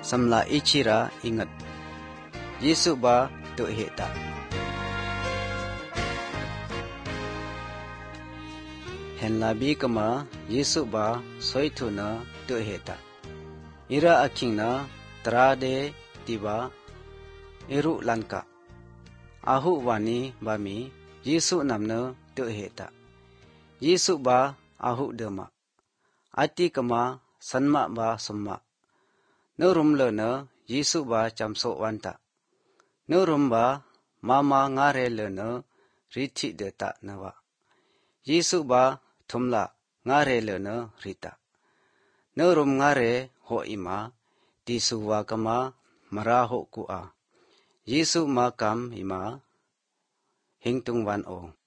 samla ichira ingat. Yesu ba tu heta. Hen labi kama Yesu ba soitu na tu heta. Ira aking na trade tiba eru lanka. Ahu wani bami Yesu namna tu heta. Yesu ba ahu dema. Ati kama sanma ba summa. Nurum le na Yesu ba chamso wanta. Nurum ba mama ngare le na riti deta nawa. Yesu ba thumla ngare le na rita. Nurum ngare ho ima tisuwa kama maraho kua. Yesu ma kam ima hingtung wan o.